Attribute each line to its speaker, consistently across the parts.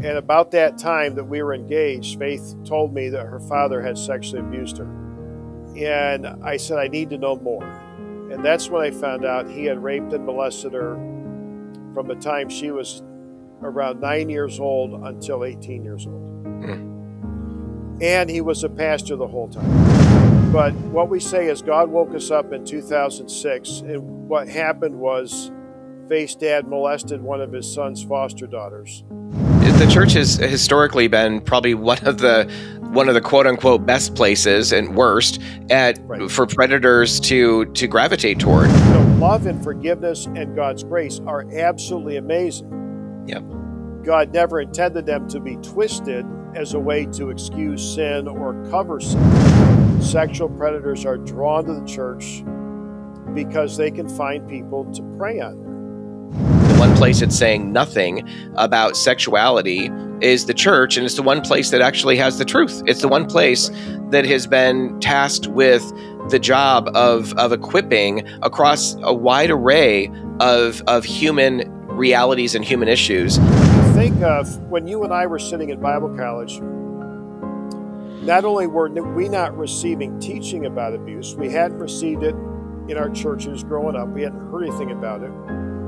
Speaker 1: And about that time that we were engaged, Faith told me that her father had sexually abused her. And I said, I need to know more. And that's when I found out he had raped and molested her from the time she was around 9 years old until 18 years old. And he was a pastor the whole time. But what we say is God woke us up in 2006, and what happened was Faith's dad molested one of his son's foster daughters.
Speaker 2: The church has historically been probably one of the quote unquote best places and worst for predators to gravitate toward.
Speaker 1: Love and forgiveness and God's grace are absolutely amazing.
Speaker 2: Yep.
Speaker 1: God never intended them to be twisted as a way to excuse sin or cover sin. Sexual predators are drawn to the church because they can find people to prey on them.
Speaker 2: The one place it's saying nothing about sexuality is the church, and it's the one place that actually has the truth. It's the one place that has been tasked with the job of equipping across a wide array of human realities and human issues.
Speaker 1: Think of when you and I were sitting in Bible college, not only were we not receiving teaching about abuse, we hadn't received it in our churches growing up. We hadn't heard anything about it.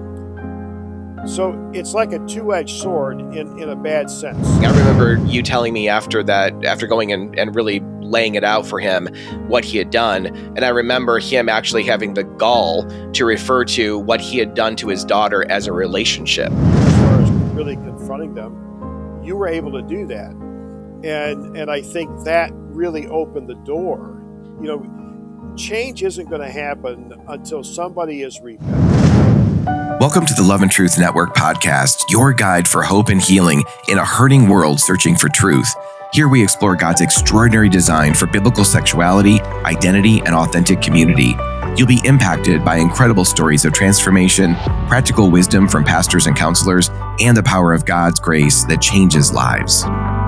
Speaker 1: So it's like a two-edged sword in a bad sense.
Speaker 2: I remember you telling me after going and really laying it out for him what he had done. And I remember him actually having the gall to refer to what he had done to his daughter as a relationship.
Speaker 1: As far as really confronting them, you were able to do that. And I think that really opened the door. Change isn't going to happen until somebody is repentant.
Speaker 3: Welcome to the Love and Truth Network podcast, your guide for hope and healing in a hurting world searching for truth. Here we explore God's extraordinary design for biblical sexuality, identity, and authentic community. You'll be impacted by incredible stories of transformation, practical wisdom from pastors and counselors, and the power of God's grace that changes lives.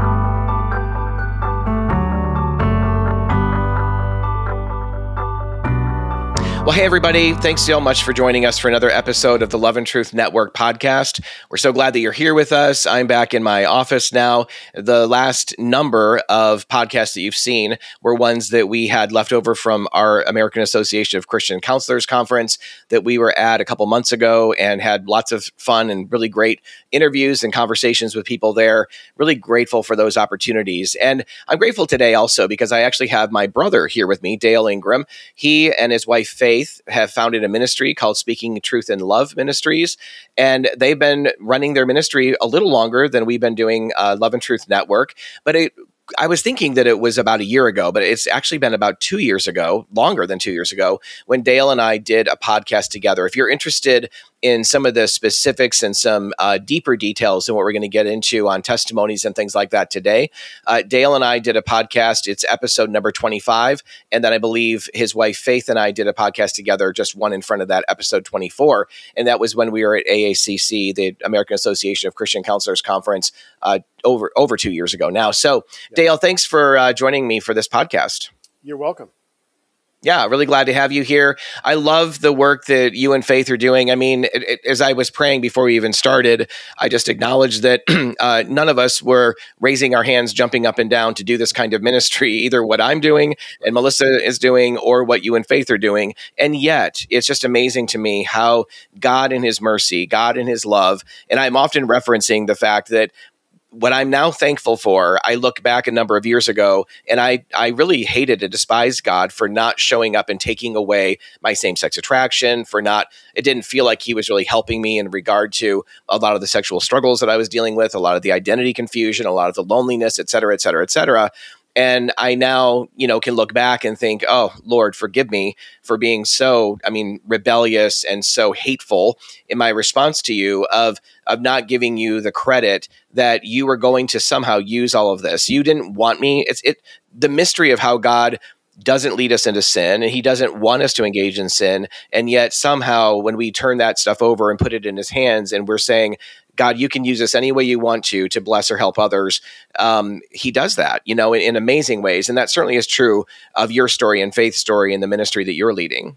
Speaker 2: Well, hey, everybody. Thanks so much for joining us for another episode of the Love and Truth Network podcast. We're so glad that you're here with us. I'm back in my office now. The last number of podcasts that you've seen were ones that we had left over from our American Association of Christian Counselors conference that we were at a couple months ago and had lots of fun and really great interviews and conversations with people there. Really grateful for those opportunities. And I'm grateful today also because I actually have my brother here with me, Dale Ingram. He and his wife, Faith, have founded a ministry called Speaking Truth in Love Ministries, and they've been running their ministry a little longer than we've been doing Love and Truth Network. But I was thinking that it was about a year ago, but it's actually been about 2 years ago, longer than 2 years ago, when Dale and I did a podcast together. If you're interested in some of the specifics and some deeper details than what we're going to get into on testimonies and things like that today, Dale and I did a podcast. It's episode number 25. And then I believe his wife, Faith, and I did a podcast together, just one in front of that, episode 24. And that was when we were at AACC, the American Association of Christian Counselors Conference, over 2 years ago now. So, Dale, thanks for joining me for this podcast.
Speaker 1: You're welcome.
Speaker 2: Yeah, really glad to have you here. I love the work that you and Faith are doing. I mean, as I was praying before we even started, I just acknowledged that none of us were raising our hands, jumping up and down to do this kind of ministry, either what I'm doing and Melissa is doing or what you and Faith are doing. And yet, it's just amazing to me how God in his mercy, God in his love, and I'm often referencing the fact that what I'm now thankful for, I look back a number of years ago, and I really hated and despised God for not showing up and taking away my same-sex attraction, it didn't feel like he was really helping me in regard to a lot of the sexual struggles that I was dealing with, a lot of the identity confusion, a lot of the loneliness, et cetera, et cetera, et cetera. And I now, can look back and think, oh, Lord, forgive me for being so, rebellious and so hateful in my response to you of not giving you the credit that you were going to somehow use all of this. You didn't want me. The mystery of how God doesn't lead us into sin and he doesn't want us to engage in sin. And yet somehow when we turn that stuff over and put it in his hands and we're saying, God, you can use this any way you want to bless or help others. He does that, in amazing ways. And that certainly is true of your story and Faith's story in the ministry that you're leading.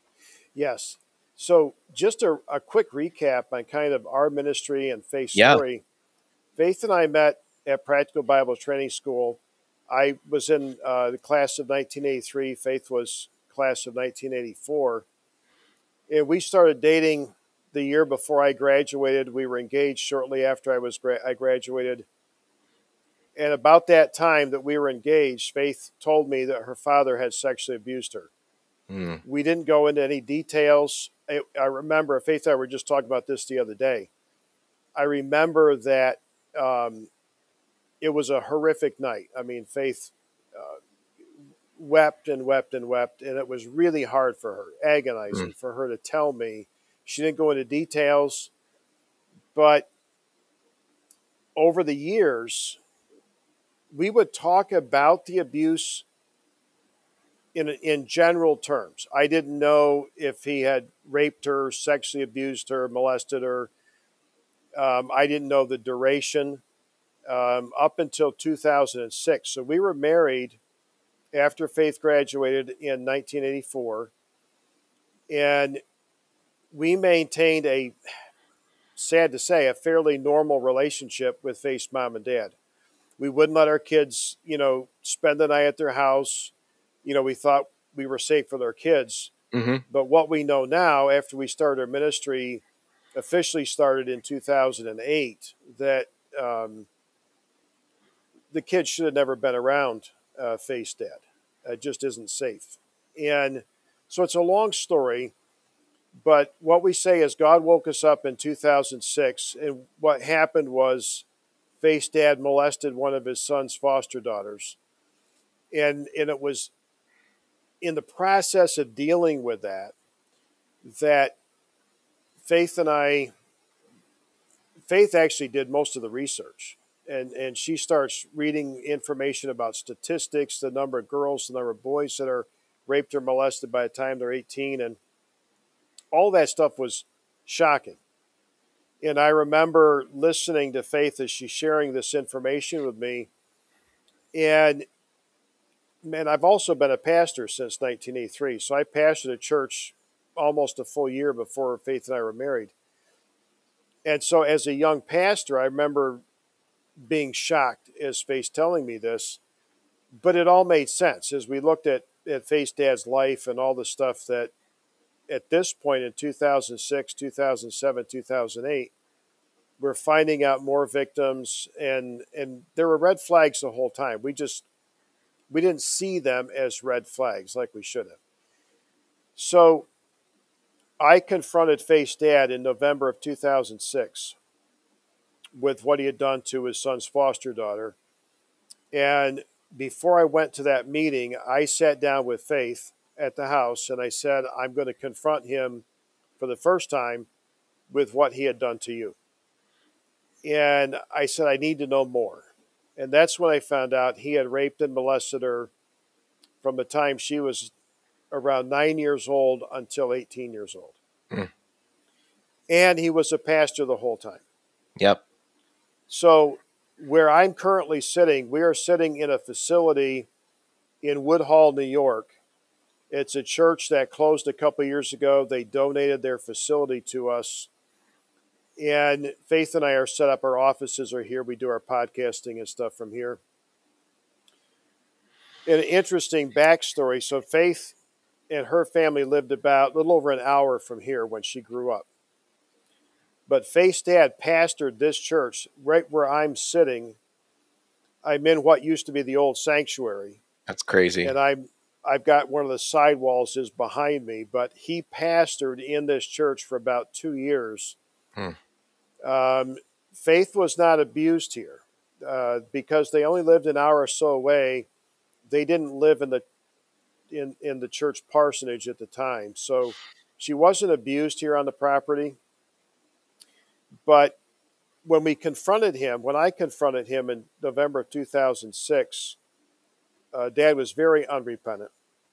Speaker 1: Yes. So just a quick recap on kind of our ministry and Faith's story. Faith and I met at Practical Bible Training School. I was in the class of 1983. Faith was class of 1984. And we started dating the year before I graduated. We were engaged shortly after I graduated. And about that time that we were engaged, Faith told me that her father had sexually abused her.
Speaker 2: Mm.
Speaker 1: We didn't go into any details. I remember, Faith and I were just talking about this the other day. I remember that it was a horrific night. I mean, Faith wept and wept and wept, and it was really hard for her, agonizing for her to tell me. She didn't go into details, but over the years, we would talk about the abuse in general terms. I didn't know if he had raped her, sexually abused her, molested her. I didn't know the duration up until 2006. So we were married after Faith graduated in 1984, and we maintained sad to say, a fairly normal relationship with Faith's mom and dad. We wouldn't let our kids, spend the night at their house. We thought we were safe for their kids.
Speaker 2: Mm-hmm.
Speaker 1: But what we know now, after we started our ministry, officially started in 2008, that the kids should have never been around Faith's dad. It just isn't safe. And so it's a long story, but what we say is God woke us up in 2006, and what happened was Faith's dad molested one of his son's foster daughters. And it was in the process of dealing with that Faith actually did most of the research. And she starts reading information about statistics, the number of girls, the number of boys that are raped or molested by the time they're 18. And all that stuff was shocking. And I remember listening to Faith as she's sharing this information with me. And man, I've also been a pastor since 1983. So I pastored a church almost a full year before Faith and I were married. And so as a young pastor, I remember being shocked as Faith telling me this, but it all made sense as we looked at Faith's dad's life and all the stuff that at this point in 2006, 2007, 2008, we're finding out more victims, and there were red flags the whole time. We didn't see them as red flags like we should have. So I confronted Faith's dad in November of 2006 with what he had done to his son's foster daughter. And before I went to that meeting, I sat down with Faith at the house and I said, I'm going to confront him for the first time with what he had done to you. And I said, I need to know more. And that's when I found out he had raped and molested her from the time she was around 9 years old until 18 years old. Mm. And he was a pastor the whole time.
Speaker 2: Yep.
Speaker 1: So where I'm currently sitting, we are sitting in a facility in Woodhall, New York. It's a church that closed a couple of years ago. They donated their facility to us. And Faith and I are set up. Our offices are here. We do our podcasting and stuff from here. An interesting backstory. So Faith and her family lived about a little over an hour from here when she grew up. But Faith's dad pastored this church right where I'm sitting. I'm in what used to be the old sanctuary.
Speaker 2: That's crazy.
Speaker 1: And I've got one of the side walls is behind me, but he pastored in this church for about 2 years. Faith was not abused here because they only lived an hour or so away. They didn't live in the church parsonage at the time. So she wasn't abused here on the property. But when I confronted him in November of 2006, Dad was very unrepentant.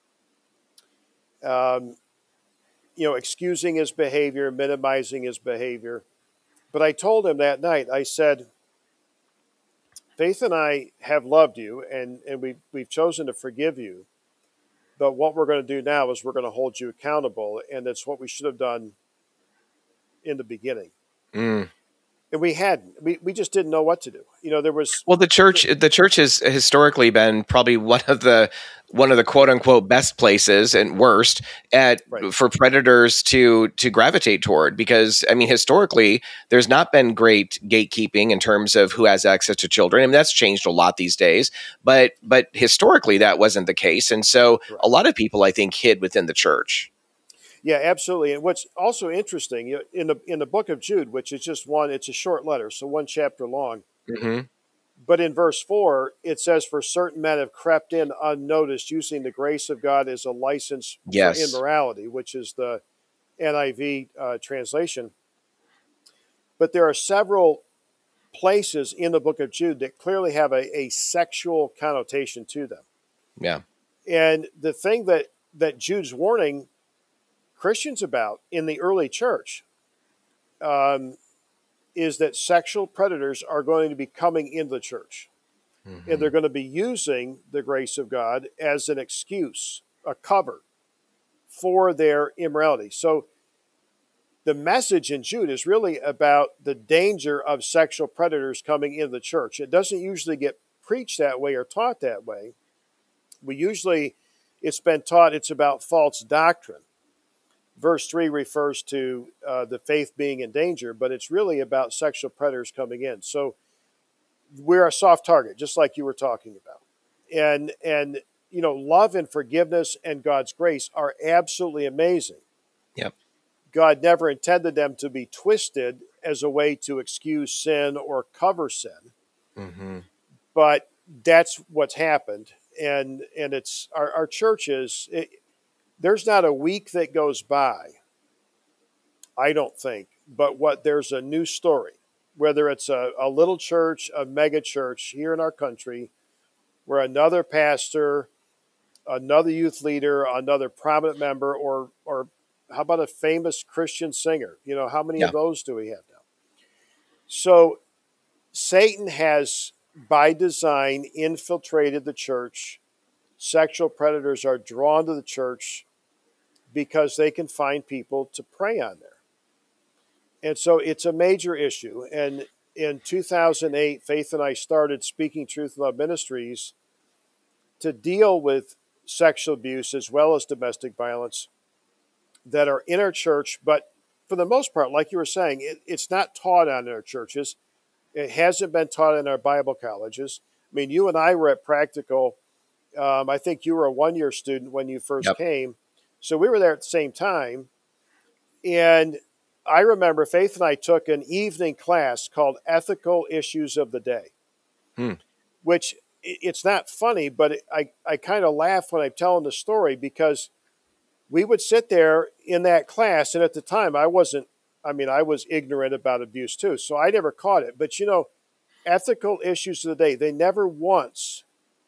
Speaker 1: Excusing his behavior, minimizing his behavior. But I told him that night, I said, Faith and I have loved you, and we've chosen to forgive you. But what we're going to do now is we're going to hold you accountable, and that's what we should have done in the beginning. And we hadn't. We just didn't know what to do. There was.
Speaker 2: Well, the church has historically been probably one of the quote unquote best places and worst at
Speaker 1: Right.
Speaker 2: for predators to gravitate toward, because I mean historically there's not been great gatekeeping in terms of who has access to children. I mean that's changed a lot these days, but historically that wasn't the case, and so
Speaker 1: Correct.
Speaker 2: a lot of people I think hid within the church.
Speaker 1: Yeah, absolutely. And what's also interesting, in the book of Jude, which is just one, it's a short letter, so one chapter long.
Speaker 2: Mm-hmm.
Speaker 1: But in verse 4, it says, "For certain men have crept in unnoticed, using the grace of God as a license for
Speaker 2: Yes.
Speaker 1: immorality," which is the NIV translation. But there are several places in the book of Jude that clearly have a sexual connotation to them.
Speaker 2: Yeah.
Speaker 1: And the thing that Jude's warning Christians about in the early church is that sexual predators are going to be coming into the church.
Speaker 2: Mm-hmm.
Speaker 1: And they're going to be using the grace of God as an excuse, a cover for their immorality. So the message in Jude is really about the danger of sexual predators coming into the church. It doesn't usually get preached that way or taught that way. It's been taught it's about false doctrine. Verse 3 refers to the faith being in danger, but it's really about sexual predators coming in. So we're a soft target, just like you were talking about. And love and forgiveness and God's grace are absolutely amazing.
Speaker 2: Yep.
Speaker 1: God never intended them to be twisted as a way to excuse sin or cover sin.
Speaker 2: Mm-hmm.
Speaker 1: But that's what's happened. And it's our churches, there's not a week that goes by, I don't think, but there's a new story, whether it's a little church, a mega church here in our country, where another pastor, another youth leader, another prominent member, or how about a famous Christian singer? How many of those do we have now? So Satan has, by design, infiltrated the church. Sexual predators are drawn to the church because they can find people to prey on there. And so it's a major issue. And in 2008, Faith and I started Speaking Truth in Love Ministries to deal with sexual abuse as well as domestic violence that are in our church. But for the most part, like you were saying, it's not taught on in our churches. It hasn't been taught in our Bible colleges. I mean, you and I were at Practical. I think you were a one-year student when you first came. So we were there at the same time. And I remember Faith and I took an evening class called Ethical Issues of the Day, which it's not funny, but I kind of laugh when I'm telling the story, because we would sit there in that class. And at the time I was ignorant about abuse too. So I never caught it. But ethical issues of the day, they never once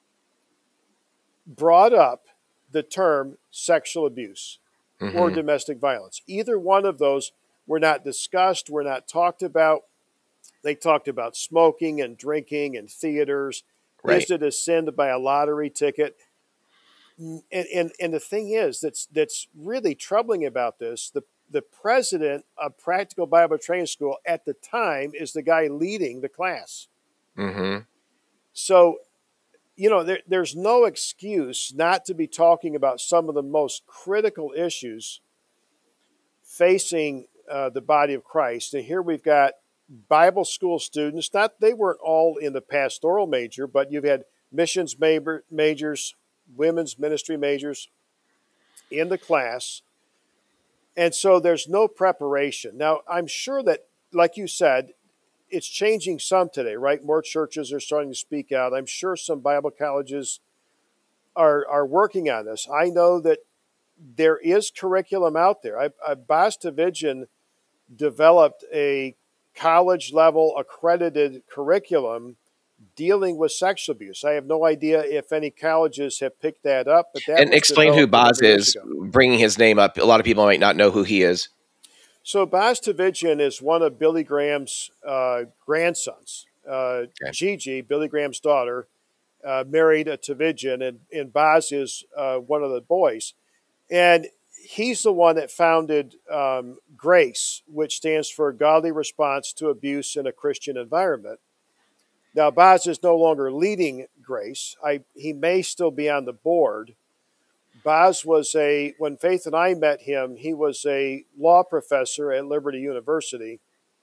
Speaker 1: brought up the term sexual abuse or domestic violence. Either one of those were not discussed, were not talked about. They talked about smoking and drinking and theaters. Right. Is it a sin to buy a lottery ticket? And the thing is, that's really troubling about this. The president of Practical Bible Training School at the time is the guy leading the class. Mm-hmm. So, there's no excuse not to be talking about some of the most critical issues facing the body of Christ. And here we've got Bible school students. They weren't all in the pastoral major, but you've had missions majors, women's ministry majors in the class. And so there's no preparation. Now, I'm sure that, like you said, it's changing some today, right? More churches are starting to speak out. I'm sure some Bible colleges are working on this. I know that there is curriculum out there. Bas Tavidjian developed a college-level accredited curriculum dealing with sexual abuse. I have no idea if any colleges have picked that up. But that
Speaker 2: and explain who Bas is, bringing his name up. A lot of people might not know who he is. So
Speaker 1: Bas Tavidjian is one of Billy Graham's grandsons. Gigi, Billy Graham's daughter, married a Tavidjian, and Bas is one of the boys. And he's the one that founded GRACE, which stands for Godly Response to Abuse in a Christian Environment. Now, Boz is no longer leading GRACE. He may still be on the board. Boz was when Faith and I met him, he was a law professor at Liberty University.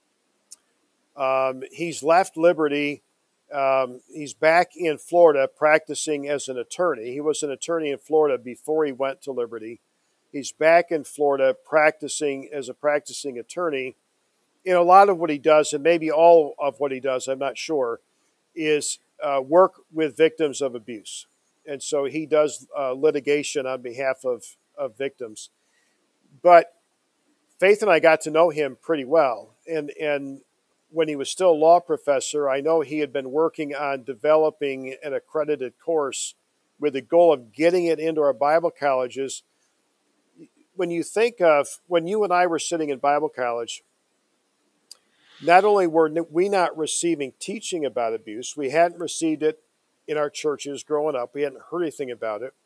Speaker 1: He's left Liberty. He's back in Florida practicing as an attorney. He was an attorney in Florida before he went to Liberty. He's back in Florida practicing as a practicing attorney. A lot of what he does, and maybe all of what he does, I'm not sure, is work with victims of abuse. And so he does litigation on behalf of victims. But Faith and I got to know him pretty well. And when he was still a law professor, I know he had been working on developing an accredited course with the goal of getting it into our Bible colleges. When you think of when you and I were sitting in Bible college, not only were we not receiving teaching about abuse, we hadn't received it in our churches growing up. We hadn't heard anything about it.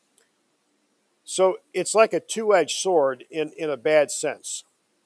Speaker 1: So it's like a two-edged sword in a bad sense.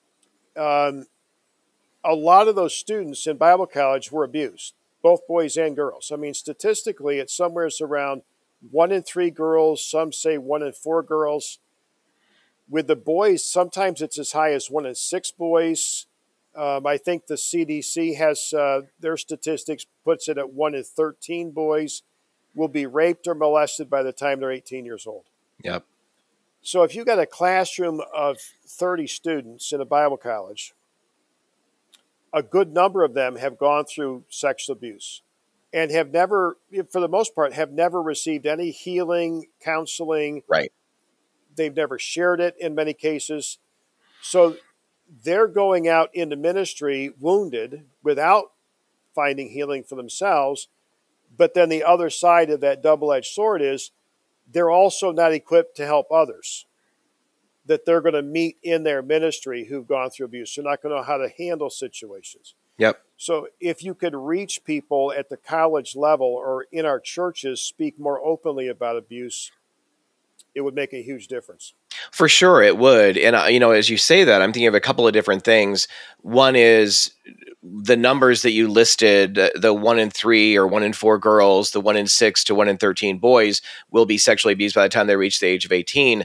Speaker 1: A lot of those students in Bible college were abused, both boys and girls. I mean, statistically, it's somewhere around 1 in 3 girls. Some say 1 in 4 girls. With the boys, sometimes it's as high as 1 in 6 boys. I think the CDC has their statistics puts it at 1 in 13 boys will be raped or molested by the time they're 18 years old.
Speaker 2: Yep.
Speaker 1: So if you got a classroom of 30 students in a Bible college, a good number of them have gone through sexual abuse and have never, for the most part, have never received any healing, counseling.
Speaker 2: Right.
Speaker 1: They've never shared it in many cases. So they're going out into ministry wounded without finding healing for themselves. But then the other side of that double-edged sword is they're also not equipped to help others that they're going to meet in their ministry who've gone through abuse. They're not going to know how to handle situations.
Speaker 2: Yep.
Speaker 1: So if you could reach people at the college level or in our churches, speak more openly about abuse, it would make a huge difference.
Speaker 2: For sure, it would. And, as you say that, I'm thinking of a couple of different things. One is the numbers that you listed, the 1 in 3 or 1 in 4 girls, the 1 in 6 to 1 in 13 boys will be sexually abused by the time they reach the age of 18.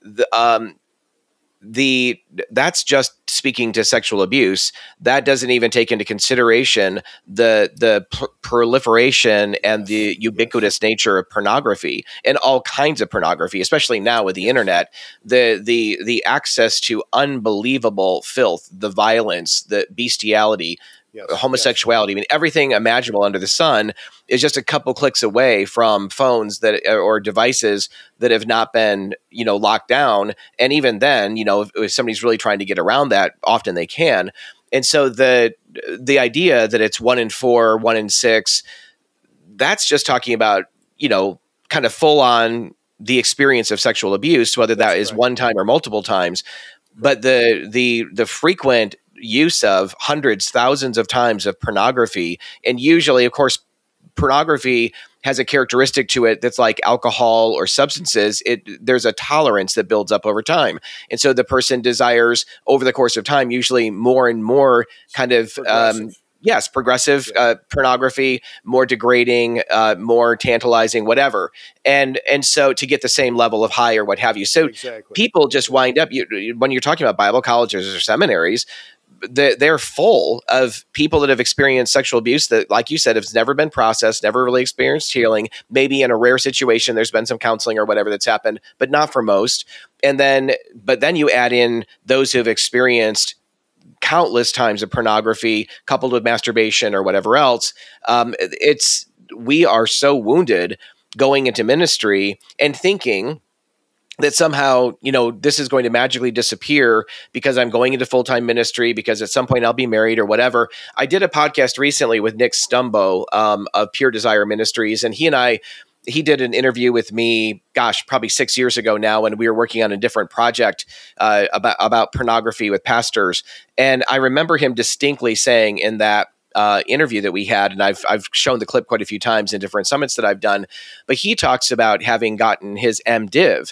Speaker 2: That's just speaking to sexual abuse. That doesn't even take into consideration the proliferation and the ubiquitous nature of pornography and all kinds of pornography, especially now with the internet. The access to unbelievable filth, the violence, the bestiality, homosexuality. I mean, everything imaginable under the sun is just a couple clicks away from phones that or devices that have not been, locked down. And even then, if somebody's really trying to get around that, often they can. And so the idea that it's 1 in 4, 1 in 6, that's just talking about, kind of full on the experience of sexual abuse, whether that is one time or multiple times. But the frequent use of hundreds, thousands of times of pornography, and usually, of course, pornography has a characteristic to it that's like alcohol or substances. There's a tolerance that builds up over time. And so the person desires over the course of time, usually more and more kind of, progressive pornography, more degrading, more tantalizing, whatever. And so to get the same level of high or what have you. So people just wind up, when you're talking about Bible colleges or seminaries, they're full of people that have experienced sexual abuse that, like you said, has never been processed, never really experienced healing. Maybe in a rare situation, there's been some counseling or whatever that's happened, but not for most. But then you add in those who have experienced countless times of pornography coupled with masturbation or whatever else. We are so wounded going into ministry and thinking that somehow, this is going to magically disappear because I'm going into full-time ministry, because at some point I'll be married or whatever. I did a podcast recently with Nick Stumbo of Pure Desire Ministries, and he did an interview with me, probably 6 years ago now, when we were working on a different project about pornography with pastors. And I remember him distinctly saying in that interview that we had, and I've shown the clip quite a few times in different summits that I've done, but he talks about having gotten his MDiv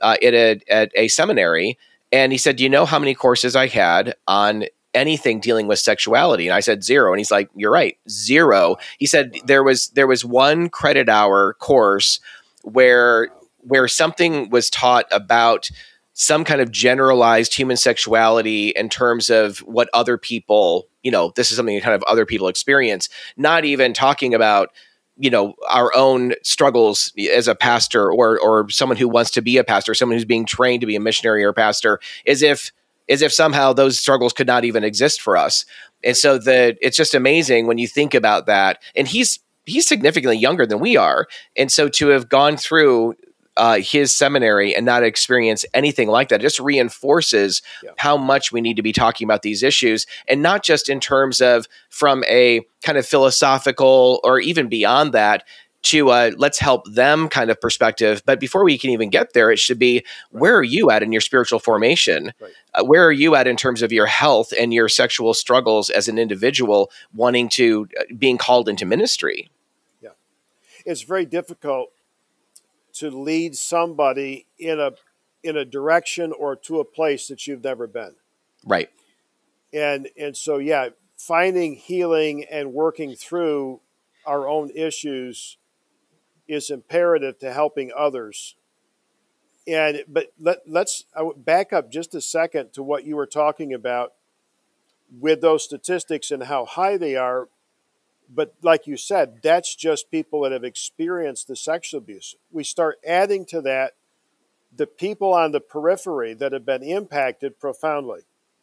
Speaker 2: at a seminary, and he said, "Do you know how many courses I had on anything dealing with sexuality?" And I said 0. And he's like, "You're right, 0." He said there was 1 credit hour course where something was taught about some kind of generalized human sexuality in terms of what other people, this is something that kind of other people experience, not even talking about, our own struggles as a pastor or someone who wants to be a pastor, someone who's being trained to be a missionary or a pastor, as if somehow those struggles could not even exist for us. And so it's just amazing when you think about that. And he's significantly younger than we are. And so to have gone through his seminary and not experience anything like that just reinforces how much we need to be talking about these issues, and not just in terms of from a kind of philosophical or even beyond that to let's help them kind of perspective. But before we can even get there, it should be, where are you at in your spiritual formation? Where are you at in terms of your health and your sexual struggles as an individual wanting to being called into ministry?
Speaker 1: Yeah. It's very difficult to lead somebody in a direction or to a place that you've never been.
Speaker 2: Right.
Speaker 1: And so, finding healing and working through our own issues is imperative to helping others. But let's back up just a second to what you were talking about with those statistics and how high they are. But like you said, that's just people that have experienced the sexual abuse. We start adding to that the people on the periphery that have been impacted profoundly.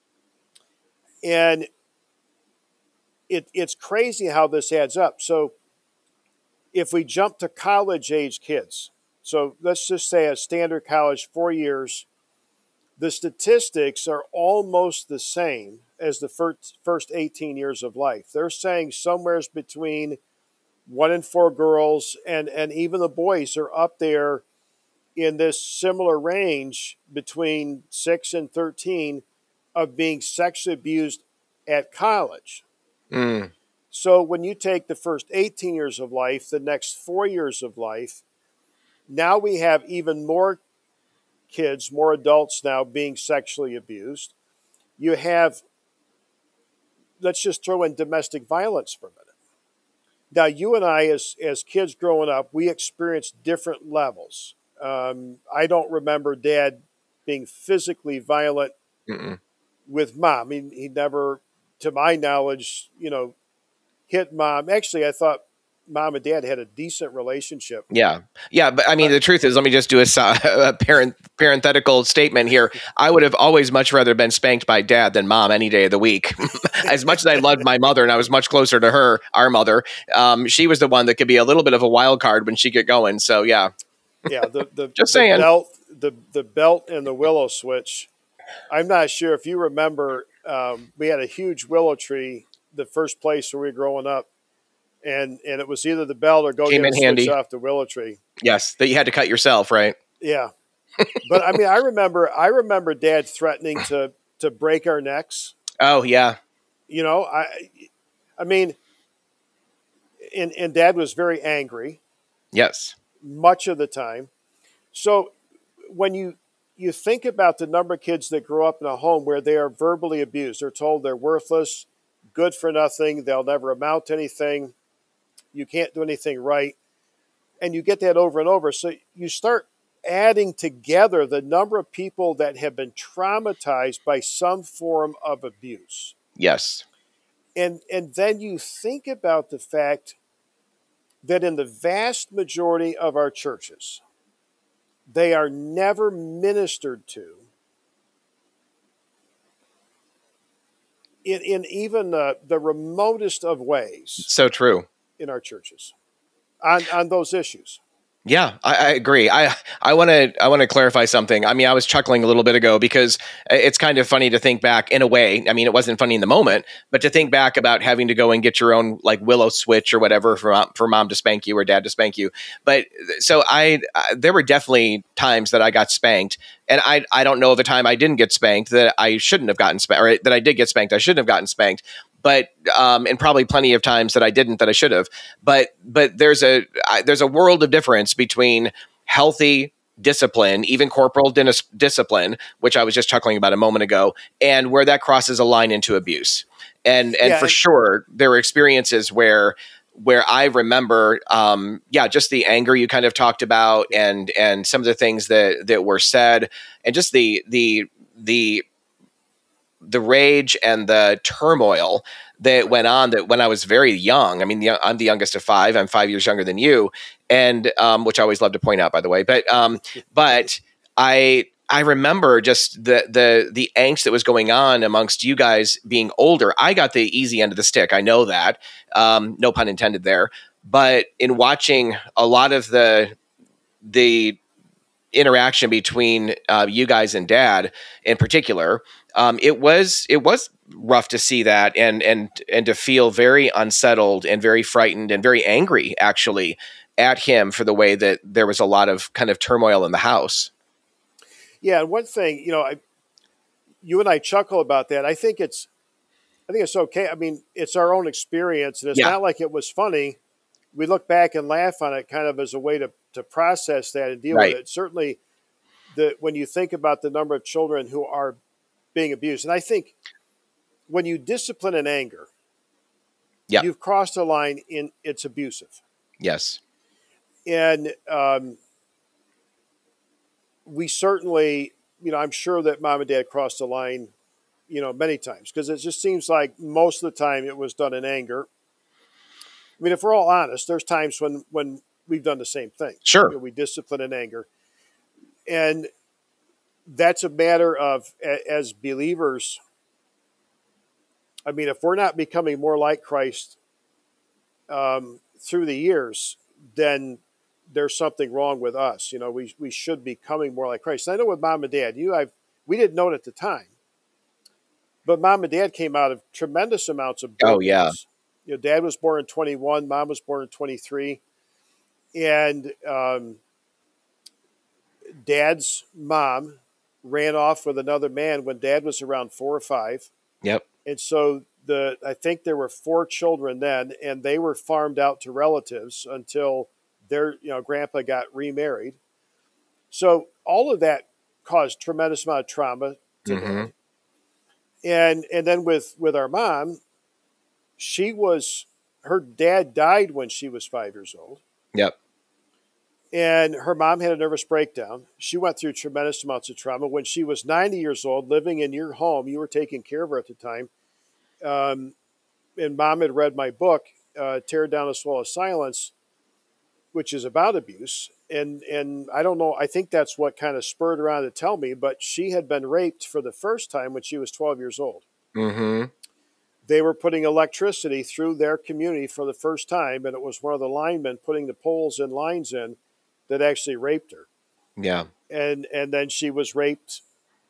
Speaker 1: And it's crazy how this adds up. So if we jump to college-age kids, so let's just say a standard college, 4 years, the statistics are almost the same as the first 18 years of life. They're saying somewhere between 1 in 4 girls and even the boys are up there in this similar range between 6 and 13 of being sexually abused at college. So when you take the first 18 years of life, the next 4 years of life, now we have even more kids, more adults now being sexually abused. You have, let's just throw in domestic violence for a minute. Now, you and I, as kids growing up, we experienced different levels. I don't remember Dad being physically violent with Mom. I mean, he never, to my knowledge, hit Mom. Actually, I thought Mom and Dad had a decent relationship.
Speaker 2: Yeah. But I mean, the truth is, let me just do a parenthetical statement here. I would have always much rather been spanked by Dad than Mom any day of the week. As much as I loved my mother and I was much closer to her, our mother, she was the one that could be a little bit of a wild card when she get going. So yeah.
Speaker 1: Yeah. The
Speaker 2: just saying.
Speaker 1: The belt and the willow switch. I'm not sure if you remember, we had a huge willow tree, the first place where we were growing up. And it was either the belt or go get a switch off the willow tree.
Speaker 2: Yes, that you had to cut yourself, right?
Speaker 1: Yeah. But I mean, I remember Dad threatening to break our necks.
Speaker 2: Oh, yeah.
Speaker 1: I mean, and Dad was very angry.
Speaker 2: Yes.
Speaker 1: Much of the time. So when you think about the number of kids that grow up in a home where they are verbally abused, they're told they're worthless, good for nothing, they'll never amount to anything, you can't do anything right, and you get that over and over. So you start adding together the number of people that have been traumatized by some form of abuse.
Speaker 2: Yes.
Speaker 1: And then you think about the fact that in the vast majority of our churches, they are never ministered to in even the remotest of ways.
Speaker 2: So true.
Speaker 1: In our churches on those issues.
Speaker 2: Yeah, I agree. I want to clarify something. I mean, I was chuckling a little bit ago because it's kind of funny to think back in a way. I mean, it wasn't funny in the moment, but to think back about having to go and get your own like willow switch or whatever for Mom to spank you or Dad to spank you. But so there were definitely times that I got spanked, and I don't know of a time I didn't get spanked that I shouldn't have gotten spanked, or that I did get spanked I shouldn't have gotten spanked. But and probably plenty of times that I didn't that I should have. But there's a world of difference between healthy discipline, even corporal discipline, which I was just chuckling about a moment ago, and where that crosses a line into abuse. And for sure, there were experiences where I remember, just the anger you kind of talked about, and some of the things that were said, and just the rage and the turmoil that went on that when I was very young. I mean, I'm the youngest of 5. I'm 5 years younger than you, and which I always love to point out, by the way. But I remember just the angst that was going on amongst you guys being older. I got the easy end of the stick. I know that, no pun intended there. But in watching a lot of the interaction between you guys and Dad in particular, it was rough to see that and to feel very unsettled and very frightened and very angry actually at him for the way that there was a lot of kind of turmoil in the house.
Speaker 1: Yeah, and one thing, you and I chuckle about that. I think it's okay. I mean, it's our own experience, and it's not like it was funny. We look back and laugh on it kind of as a way to process that and deal with it. Certainly, when you think about the number of children who are being abused, and I think when you discipline in anger, you've crossed a line it's abusive.
Speaker 2: Yes.
Speaker 1: And we certainly, I'm sure that Mom and Dad crossed the line, many times, because it just seems like most of the time it was done in anger. I mean, if we're all honest, there's times when we've done the same thing.
Speaker 2: Sure.
Speaker 1: We discipline in anger. And that's a matter of, as believers, I mean, if we're not becoming more like Christ through the years, then there's something wrong with us. We should be becoming more like Christ. And I know with Mom and Dad, we didn't know it at the time, but Mom and Dad came out of tremendous amounts of brokenness. Dad was born in 21, Mom was born in 23, and Dad's mom ran off with another man when Dad was around 4 or 5.
Speaker 2: Yep.
Speaker 1: And so I think there were 4 children then, and they were farmed out to relatives until their grandpa got remarried. So all of that caused tremendous amount of trauma to Dad. And then with our mom, her dad died when she was 5 years old.
Speaker 2: Yep.
Speaker 1: And her mom had a nervous breakdown. She went through tremendous amounts of trauma. When she was 90 years old, living in your home, you were taking care of her at the time. And Mom had read my book, Tear Down a Wall of Silence, which is about abuse. And I don't know, I think that's what kind of spurred her on to tell me, but she had been raped for the first time when she was 12 years old. Mm-hmm. They were putting electricity through their community for the first time, and it was one of the linemen putting the poles and lines in that actually raped her.
Speaker 2: Yeah.
Speaker 1: And then she was raped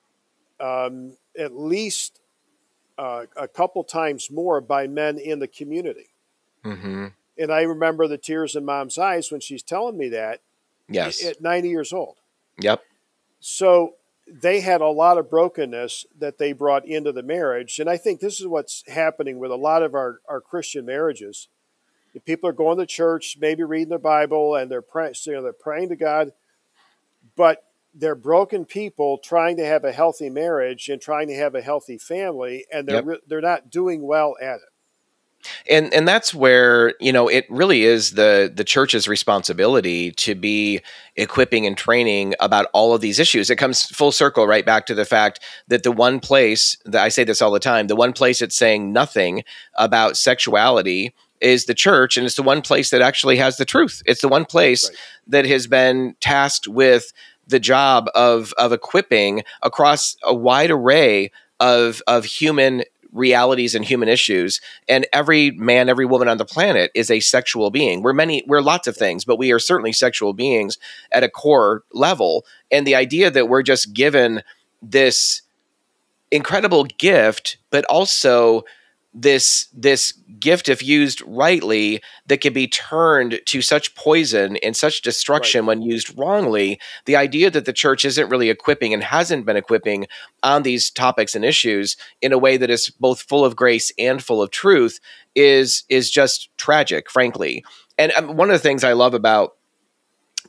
Speaker 1: at least a couple times more by men in the community. Mm-hmm. And I remember the tears in Mom's eyes when she's telling me that.
Speaker 2: Yes.
Speaker 1: At 90 years old.
Speaker 2: Yep.
Speaker 1: So they had a lot of brokenness that they brought into the marriage. And I think this is what's happening with a lot of our Christian marriages. People are going to church, maybe reading the Bible, and they're praying to God, but they're broken people trying to have a healthy marriage and trying to have a healthy family, and they're not doing well at it.
Speaker 2: And that's where, it really is the church's responsibility to be equipping and training about all of these issues. It comes full circle right back to the fact that the one place that I say this all the time, the one place it's saying nothing about sexuality is the church. And it's the one place that actually has the truth. It's the one place that has been tasked with the job of equipping across a wide array of human realities and human issues. And every man, every woman on the planet is a sexual being. We're lots of things, but we are certainly sexual beings at a core level. And the idea that we're just given this incredible gift, but also this gift, if used rightly, that can be turned to such poison and such destruction when used wrongly. The idea that the church isn't really equipping and hasn't been equipping on these topics and issues in a way that is both full of grace and full of truth is just tragic, frankly. And one of the things I love about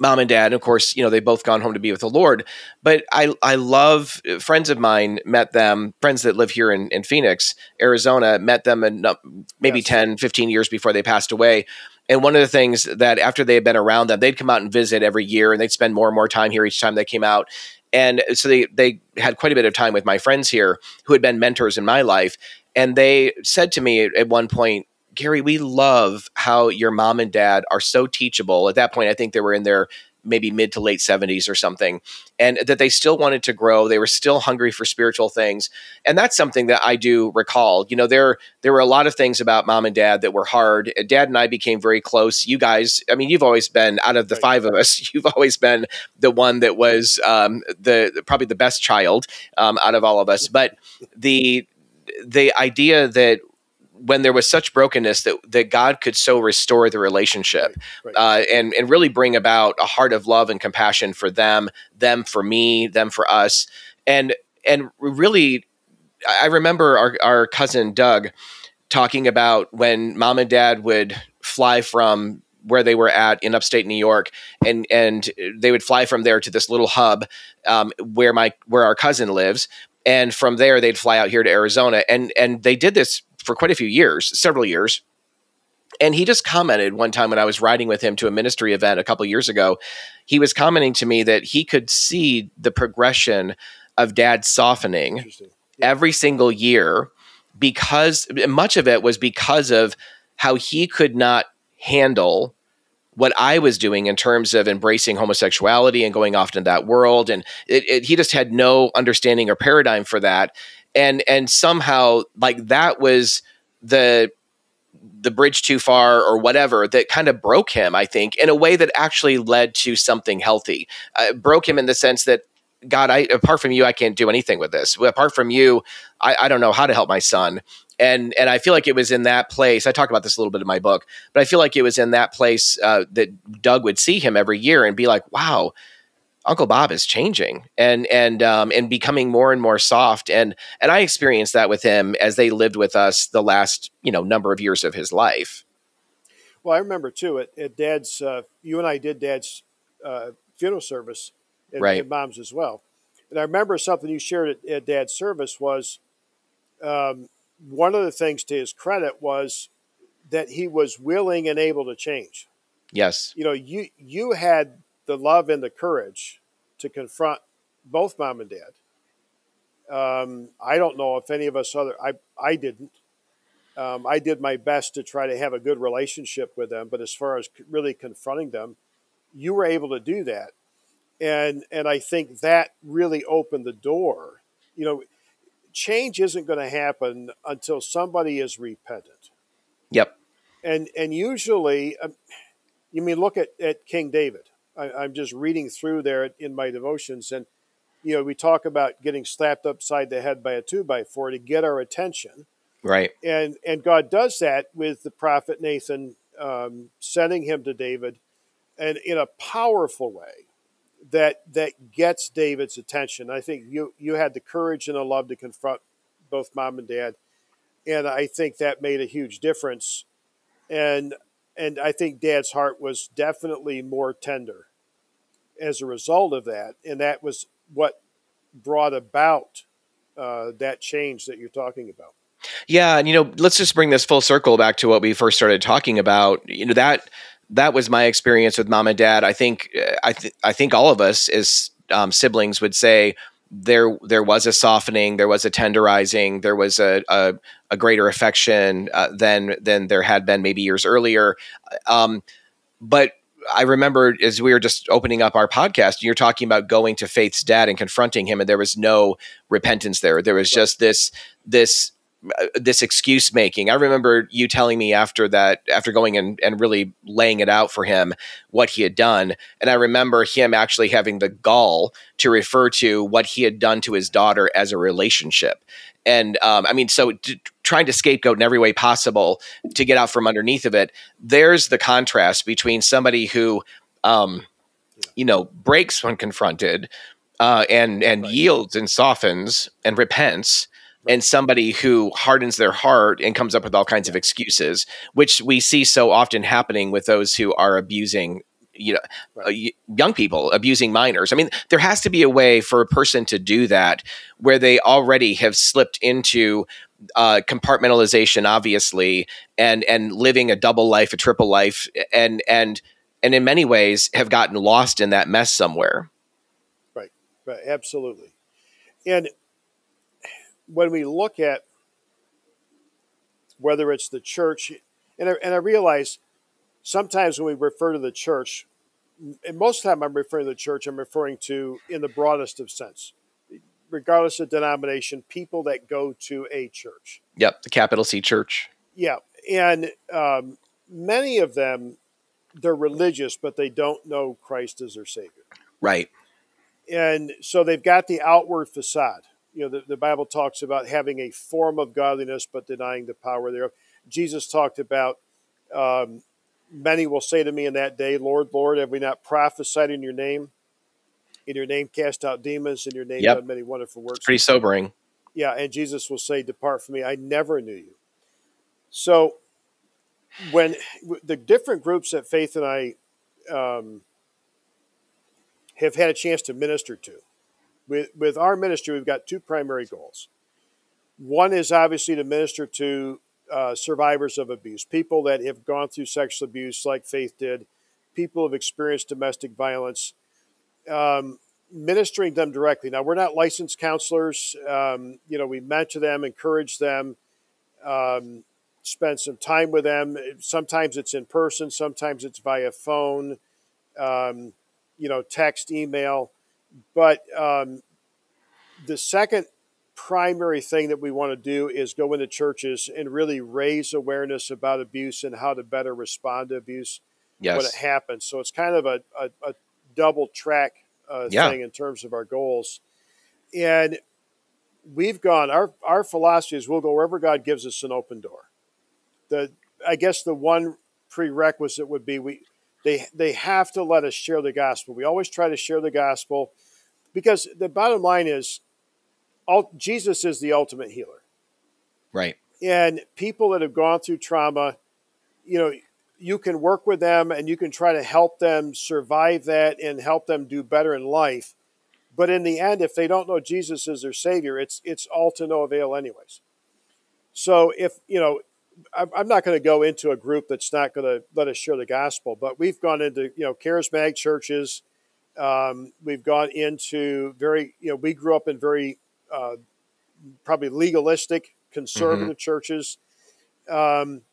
Speaker 2: mom and dad. And of course, they both gone home to be with the Lord. But I love friends of mine, met them, friends that live here in Phoenix, Arizona, met them in maybe
Speaker 1: Yes.
Speaker 2: 10, 15 years before they passed away. And one of the things that after they had been around them, they'd come out and visit every year, and they'd spend more and more time here each time they came out. And so they had quite a bit of time with my friends here who had been mentors in my life. And they said to me at one point, Gary, we love how your mom and dad are so teachable. At that point, I think they were in their maybe mid to late 70s or something, and that they still wanted to grow. They were still hungry for spiritual things. And that's something that I do recall. There were a lot of things about mom and dad that were hard. Dad and I became very close. You guys, I mean, you've always been, out of the five of us, you've always been the one that was probably the best child out of all of us. But the idea that when there was such brokenness that God could so restore the relationship,
Speaker 1: Right.
Speaker 2: and really bring about a heart of love and compassion for them for me, them for us. And really, I remember our cousin Doug talking about when mom and dad would fly from where they were at in upstate New York, and they would fly from there to this little hub where our cousin lives. And from there, they'd fly out here to Arizona. And they did this for quite a few years, several years. And he just commented one time when I was riding with him to a ministry event a couple of years ago, he was commenting to me that he could see the progression of dad softening
Speaker 1: Interesting. Yeah.
Speaker 2: every single year, because much of it was because of how he could not handle what I was doing in terms of embracing homosexuality and going off into that world. And he just had no understanding or paradigm for that. And somehow, like, that was the bridge too far or whatever that kind of broke him, I think, in a way that actually led to something healthy. Broke him in the sense that, God, apart from you, I can't do anything with this. Apart from you, I don't know how to help my son. And I feel like it was in that place. I talk about this a little bit in my book, but I feel like it was in that place that Doug would see him every year and be like, wow, Uncle Bob is changing and becoming more and more soft. And I experienced that with him as they lived with us the last, number of years of his life.
Speaker 1: Well, I remember too at Dad's. You and I did Dad's funeral service,
Speaker 2: Right.
Speaker 1: and Mom's as well. And I remember something you shared at Dad's service was one of the things to his credit was that he was willing and able to change.
Speaker 2: Yes.
Speaker 1: You had the love and the courage to confront both Mom and Dad. I don't know if any of us I didn't. I did my best to try to have a good relationship with them, but as far as really confronting them, you were able to do that, and I think that really opened the door. Change isn't going to happen until somebody is repentant.
Speaker 2: Yep.
Speaker 1: And usually, look at King David. I'm just reading through there in my devotions, and we talk about getting slapped upside the head by a 2x4 to get our attention.
Speaker 2: Right.
Speaker 1: And God does that with the prophet Nathan, sending him to David, and in a powerful way that gets David's attention. I think you had the courage and the love to confront both Mom and Dad, and I think that made a huge difference. And I think Dad's heart was definitely more tender as a result of that, and that was what brought about that change that you're talking about.
Speaker 2: Yeah, and let's just bring this full circle back to what we first started talking about. That was my experience with Mom and Dad. I think all of us as siblings would say there was a softening, there was a tenderizing, there was a greater affection than there had been maybe years earlier. But I remember as we were just opening up our podcast, you're talking about going to Faith's dad and confronting him, and there was no repentance there. There was just this excuse making. I remember you telling me after going and really laying it out for him what he had done. And I remember him actually having the gall to refer to what he had done to his daughter as a relationship. And trying to scapegoat in every way possible to get out from underneath of it. There's the contrast between somebody who, breaks when confronted, and right. yields and softens and repents, right. and somebody who hardens their heart and comes up with all kinds of excuses, which we see so often happening with those who are abusing young people abusing minors. I mean, there has to be a way for a person to do that where they already have slipped into compartmentalization, obviously, and living a double life, a triple life, and in many ways have gotten lost in that mess somewhere.
Speaker 1: Right, absolutely. And when we look at whether it's the church, and I realize sometimes when we refer to the church, and most of the time I'm referring to the church, I'm referring to in the broadest of sense, regardless of denomination, people that go to a church.
Speaker 2: Yep, the capital C church.
Speaker 1: Yeah, and many of them, they're religious, but they don't know Christ as their Savior.
Speaker 2: Right.
Speaker 1: And so they've got the outward facade. The Bible talks about having a form of godliness, but denying the power thereof. Jesus talked about, many will say to me in that day, Lord, Lord, have we not prophesied in your name? In your name cast out demons, in your name done many wonderful works.
Speaker 2: It's pretty sobering.
Speaker 1: Yeah, and Jesus will say, depart from me, I never knew you. So when the different groups that Faith and I have had a chance to minister to, with our ministry, we've got two primary goals. One is obviously to minister to survivors of abuse, people that have gone through sexual abuse like Faith did, people who have experienced domestic violence, ministering them directly. Now, we're not licensed counselors. We mentor them, encourage them, spend some time with them. Sometimes it's in person, sometimes it's via phone, text, email. But the second primary thing that we want to do is go into churches and really raise awareness about abuse and how to better respond to abuse when it happens. So it's kind of a double track thing in terms of our goals. And we've gone, our philosophy is we'll go wherever God gives us an open door. I guess the one prerequisite would be they have to let us share the gospel. We always try to share the gospel because the bottom line is Jesus is the ultimate healer.
Speaker 2: Right.
Speaker 1: And people that have gone through trauma, you can work with them and you can try to help them survive that and help them do better in life. But in the end, if they don't know Jesus as their Savior, it's all to no avail anyways. So I'm not going to go into a group that's not going to let us share the gospel, but we've gone into, charismatic churches. We've gone into we grew up in very probably legalistic, conservative churches. And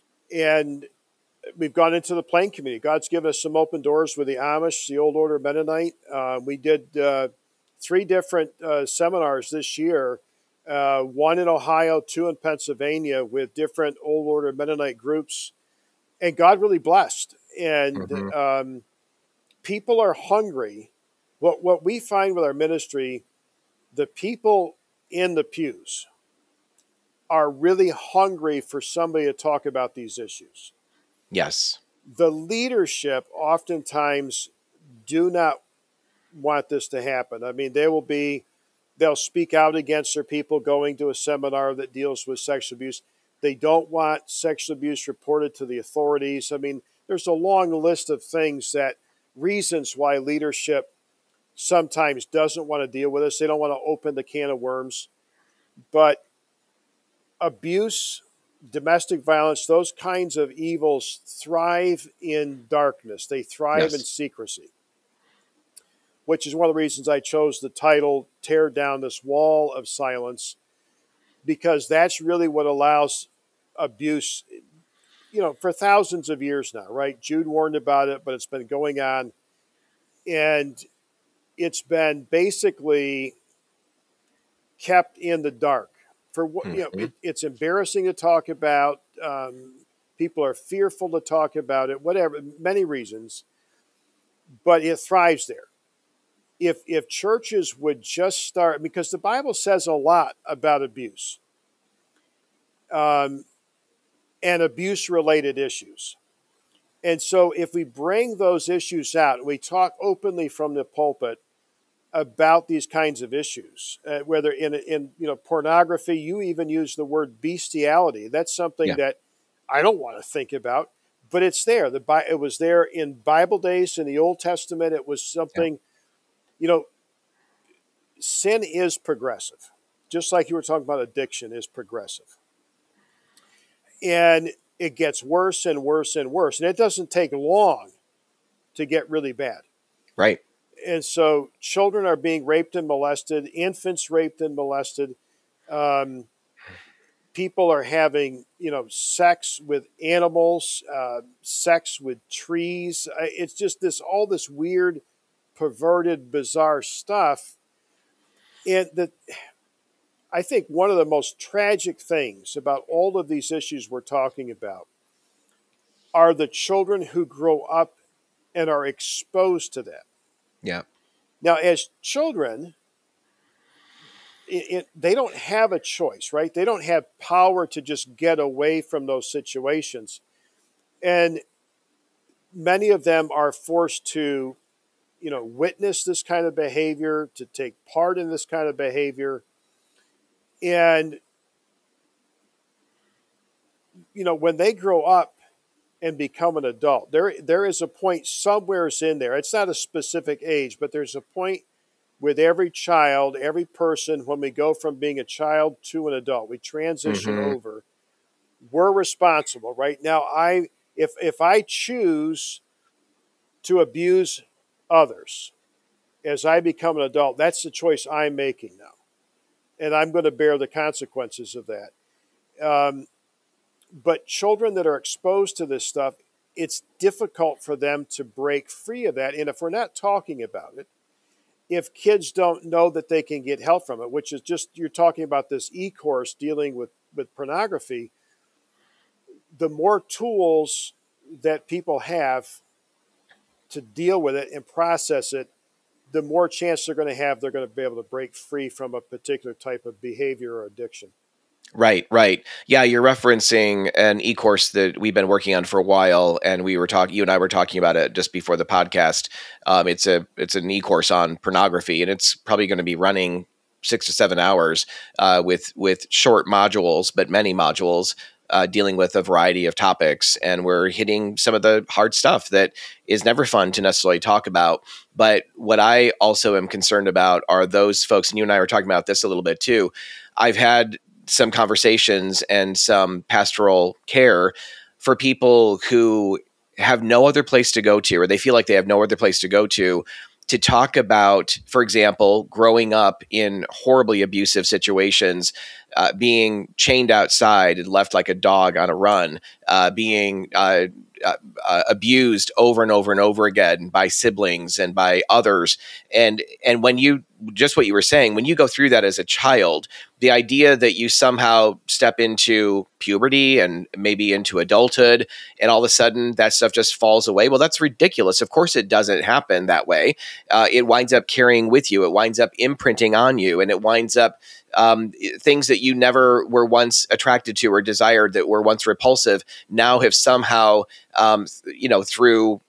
Speaker 1: we've gone into the plain community. God's given us some open doors with the Amish, the Old Order Mennonite. We did 3 different seminars this year, 1 in Ohio, 2 in Pennsylvania with different Old Order Mennonite groups. And God really blessed. And people are hungry. What we find with our ministry, the people in the pews are really hungry for somebody to talk about these issues.
Speaker 2: Yes.
Speaker 1: The leadership oftentimes do not want this to happen. I mean, they'll speak out against their people going to a seminar that deals with sexual abuse. They don't want sexual abuse reported to the authorities. I mean, there's a long list of reasons why leadership sometimes doesn't want to deal with us. They don't want to open the can of worms. But abuse, domestic violence, those kinds of evils thrive in darkness. They thrive in secrecy, which is one of the reasons I chose the title, Tear Down This Wall of Silence, because that's really what allows abuse, for thousands of years now, right? Jude warned about it, but it's been going on. And it's been basically kept in the dark. It's embarrassing to talk about. People are fearful to talk about it, whatever, many reasons. But it thrives there. If churches would just start, because the Bible says a lot about abuse and abuse-related issues. And so if we bring those issues out, and we talk openly from the pulpit about these kinds of issues, whether in pornography, you even use the word bestiality. That's something that I don't want to think about. but it's there. It was there in Bible days, in the Old Testament. It was something, sin is progressive. Just like you were talking about, addiction is progressive. And it gets worse and worse and worse. And it doesn't take long to get really bad.
Speaker 2: Right.
Speaker 1: And so children are being raped and molested, infants raped and molested. People are having, sex with animals, sex with trees. It's just all this weird, perverted, bizarre stuff. And I think one of the most tragic things about all of these issues we're talking about are the children who grow up and are exposed to that.
Speaker 2: Yeah.
Speaker 1: Now, as children, they don't have a choice, right? They don't have power to just get away from those situations. And many of them are forced to, witness this kind of behavior, to take part in this kind of behavior. And, when they grow up and become an adult, there is a point somewhere in there. It's not a specific age, but there's a point with every child, every person, when we go from being a child to an adult, we transition over. We're responsible, right? Now, if I choose to abuse others as I become an adult, that's the choice I'm making now. And I'm going to bear the consequences of that. But children that are exposed to this stuff, it's difficult for them to break free of that. And if we're not talking about it, if kids don't know that they can get help from it, which is just, you're talking about this e-course dealing with pornography, the more tools that people have to deal with it and process it, the more chance they're going to be able to break free from a particular type of behavior or addiction.
Speaker 2: Right. Yeah, you're referencing an e-course that we've been working on for a while, and you and I were talking about it just before the podcast. It's an e-course on pornography, and it's probably going to be running 6 to 7 hours with short modules, but many modules dealing with a variety of topics. And we're hitting some of the hard stuff that is never fun to necessarily talk about. But what I also am concerned about are those folks, and you and I were talking about this a little bit too. I've had some conversations and some pastoral care for people who have no other place to go to, or they feel like they have no other place to go to talk about, for example, growing up in horribly abusive situations, being chained outside and left like a dog on a run, being abused over and over and over again by siblings and by others. And when you, just what you were saying, when you go through that as a child, the idea that you somehow step into puberty and maybe into adulthood and all of a sudden that stuff just falls away. Well, that's ridiculous. Of course it doesn't happen that way. It winds up carrying with you. It winds up imprinting on you, and it winds up things that you never were once attracted to or desired, that were once repulsive, now have somehow, through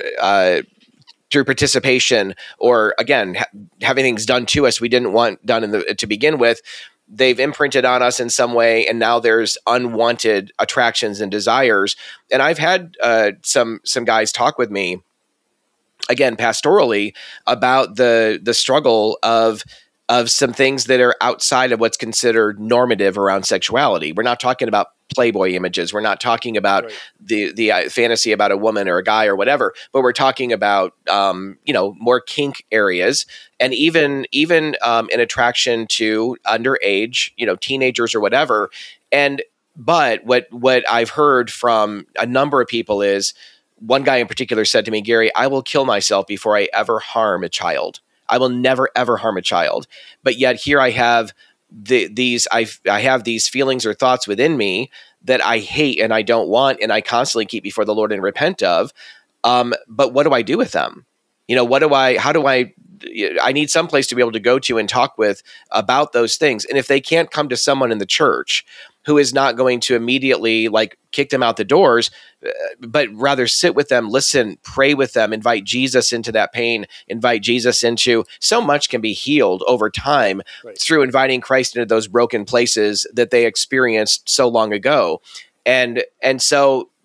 Speaker 2: participation, or again, having things done to us we didn't want done to begin with, they've imprinted on us in some way, and now there's unwanted attractions and desires. And I've had some guys talk with me, again, pastorally, about the struggle of some things that are outside of what's considered normative around sexuality. We're not talking about Playboy images. We're not talking about the fantasy about a woman or a guy or whatever, but we're talking about, more kink areas, and even an attraction to underage, teenagers or whatever. But what I've heard from a number of people is, one guy in particular said to me, "Gary, I will kill myself before I ever harm a child. I will never, ever harm a child." But yet here I have I have these feelings or thoughts within me that I hate and I don't want, and I constantly keep before the Lord and repent of. But what do I do with them? I need some place to be able to go to and talk with about those things. And if they can't come to someone in the church who is not going to immediately kick them out the doors, but rather sit with them, listen, pray with them, invite Jesus into that pain, invite Jesus into, so much can be healed over time through inviting Christ into those broken places that they experienced so long ago. And so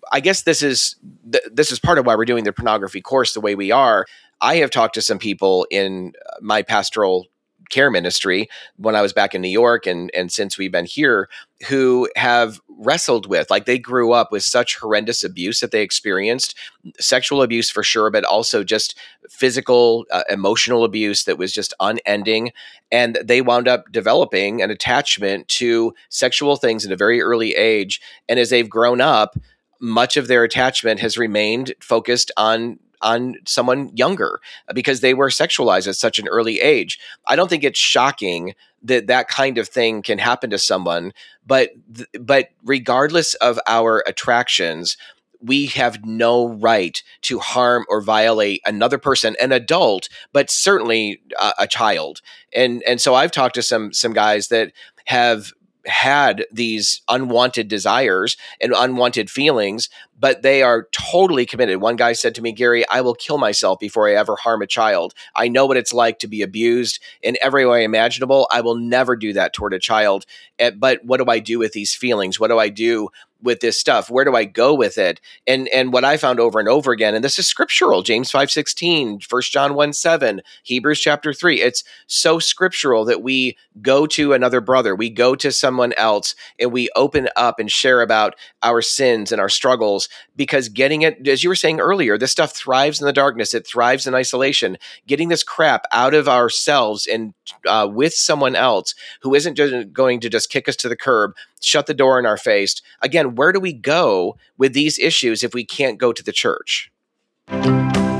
Speaker 2: I guess this is part of why we're doing the pornography course the way we are. I have talked to some people in my pastoral care ministry when I was back in New York and since we've been here, who have wrestled with, like, they grew up with such horrendous abuse that they experienced, sexual abuse for sure, but also just physical, emotional abuse that was just unending. And they wound up developing an attachment to sexual things at a very early age. And as they've grown up, much of their attachment has remained focused on someone younger because they were sexualized at such an early age. I don't think it's shocking that that kind of thing can happen to someone, but regardless of our attractions, we have no right to harm or violate another person, an adult, but certainly a child. And so I've talked to some guys that have had these unwanted desires and unwanted feelings, but they are totally committed. One guy said to me, Gary, I will kill myself before I ever harm a child. I know what it's like to be abused in every way imaginable. I will never do that toward a child. But what do I do with these feelings? What do I do with this stuff? Where do I go with it? And what I found over and over again, and this is scriptural, James 5:16, 1 John 1:7, Hebrews chapter 3. It's so scriptural that we go to another brother, we go to someone else, and we open up and share about our sins and our struggles, because getting it, as you were saying earlier, this stuff thrives in the darkness. It thrives in isolation. Getting this crap out of ourselves and with someone else who isn't just going to just kick us to the curb, shut the door in our face. Again, where do we go with these issues if we can't go to the church?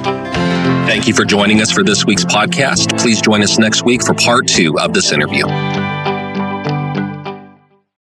Speaker 4: Thank you for joining us for this week's podcast. Please join us next week for part 2 of this interview.